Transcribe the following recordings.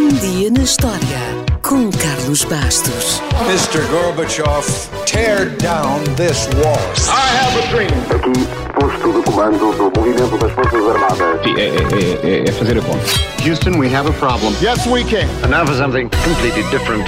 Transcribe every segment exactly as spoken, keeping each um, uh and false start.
Um dia na história com Carlos Bastos. mister Gorbachev, tear down this wall. I have a dream. Aqui, posto de comando do movimento das Forças Armadas. Sim, é, é, é fazer a conta. Houston, we have a problem. Yes, we can. And now for something completely different.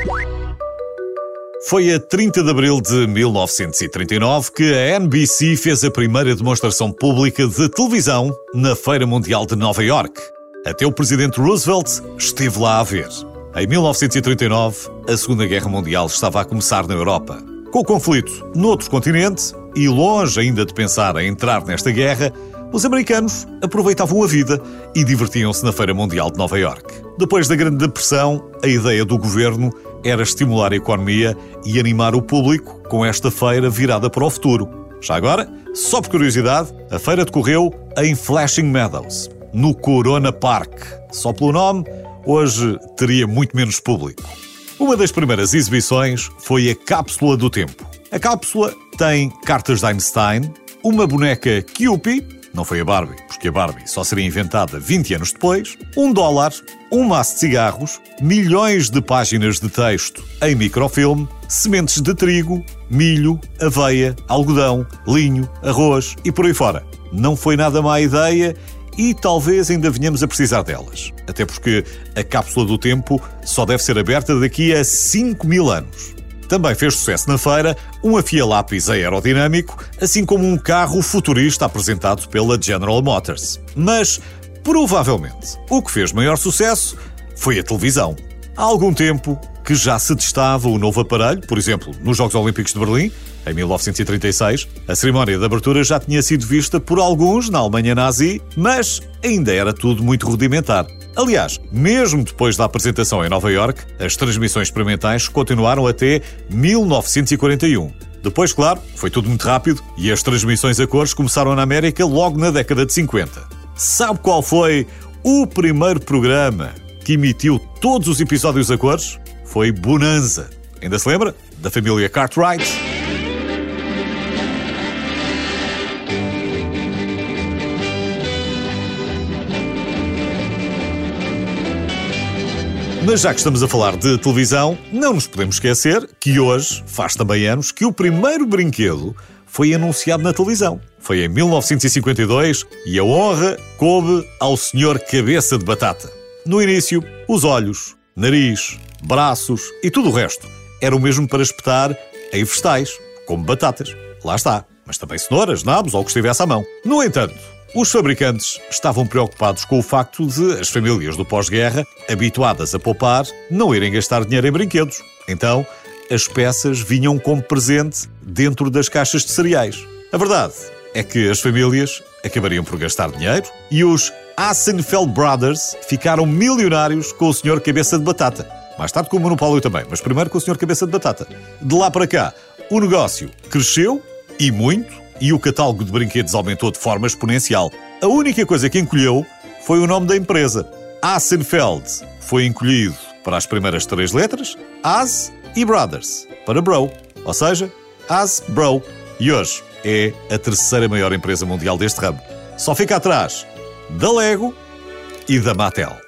Foi a trinta de abril de mil novecentos e trinta e nove que a N B C fez a primeira demonstração pública de televisão na Feira Mundial de Nova Iorque. Até o presidente Roosevelt esteve lá a ver. Em mil novecentos e trinta e nove, a Segunda Guerra Mundial estava a começar na Europa. Com o conflito noutro continente, e longe ainda de pensar em entrar nesta guerra, os americanos aproveitavam a vida e divertiam-se na Feira Mundial de Nova Iorque. Depois da Grande Depressão, a ideia do governo era estimular a economia e animar o público com esta feira virada para o futuro. Já agora, só por curiosidade, a feira decorreu em Flushing Meadows, no Corona Park. Só pelo nome, hoje teria muito menos público. Uma das primeiras exibições foi a Cápsula do Tempo. A cápsula tem cartas de Einstein, uma boneca Kewpie, não foi a Barbie, porque a Barbie só seria inventada vinte anos depois, um dólar, um maço de cigarros, milhões de páginas de texto em microfilme, sementes de trigo, milho, aveia, algodão, linho, arroz e por aí fora. Não foi nada má ideia e talvez ainda venhamos a precisar delas. Até porque a Cápsula do Tempo só deve ser aberta daqui a cinco mil anos. Também fez sucesso na feira um afia-lápis aerodinâmico, assim como um carro futurista apresentado pela General Motors. Mas, provavelmente, o que fez maior sucesso foi a televisão. Há algum tempo que já se testava o novo aparelho, por exemplo, nos Jogos Olímpicos de Berlim, em mil novecentos e trinta e seis, a cerimónia de abertura já tinha sido vista por alguns na Alemanha nazi, mas ainda era tudo muito rudimentar. Aliás, mesmo depois da apresentação em Nova Iorque, as transmissões experimentais continuaram até mil novecentos e quarenta e um. Depois, claro, foi tudo muito rápido e as transmissões a cores começaram na América logo na década de cinquenta. Sabe qual foi o primeiro programa que emitiu todos os episódios a cores? Foi Bonanza. Ainda se lembra? Da família Cartwright. Mas já que estamos a falar de televisão, não nos podemos esquecer que hoje, faz também anos, que o primeiro brinquedo foi anunciado na televisão. Foi em mil novecentos e cinquenta e dois e a honra coube ao senhor Cabeça de Batata. No início, os olhos, nariz, braços e tudo o resto era o mesmo para espetar em vegetais, como batatas. Lá está, mas também cenouras, nabos ou o que estivesse à mão. No entanto, os fabricantes estavam preocupados com o facto de as famílias do pós-guerra, habituadas a poupar, não irem gastar dinheiro em brinquedos. Então, as peças vinham como presente dentro das caixas de cereais. A verdade é que as famílias acabariam por gastar dinheiro e os Assenfeld Brothers ficaram milionários com o senhor Cabeça de Batata. Mais tarde com o monopólio também, mas primeiro com o senhor Cabeça de Batata. De lá para cá, o negócio cresceu e muito, e o catálogo de brinquedos aumentou de forma exponencial. A única coisa que encolheu foi o nome da empresa. Assenfeld foi encolhido para as primeiras três letras, As e Brothers, para Bro, ou seja, Hasbro. E hoje é a terceira maior empresa mundial deste ramo. Só fica atrás da Lego e da Mattel.